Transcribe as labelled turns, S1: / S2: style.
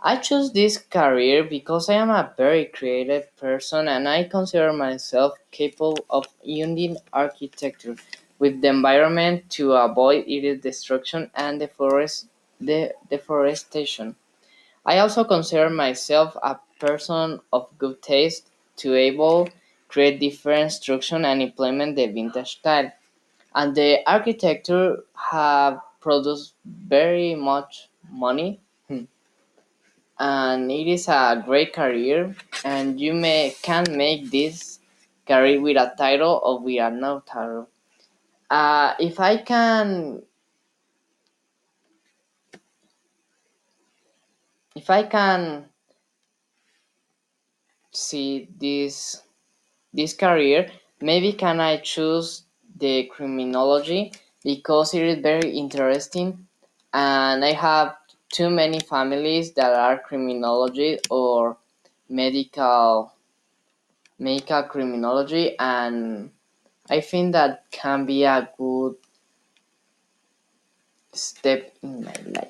S1: I chose this career because I am a very creative person and I consider myself capable of using architecture with the environment to avoid its destruction and deforestation. I also consider myself a person of good taste to able create different structure and implement the vintage style. And the architecture have produced very much money. And it is a great career and you may can make this career with a title or with a no title. If I can if I can see this career, maybe can I choose the criminology because it is very interesting and I have too many families that are criminology or medical medical criminology, and I think that can be a good step in my life.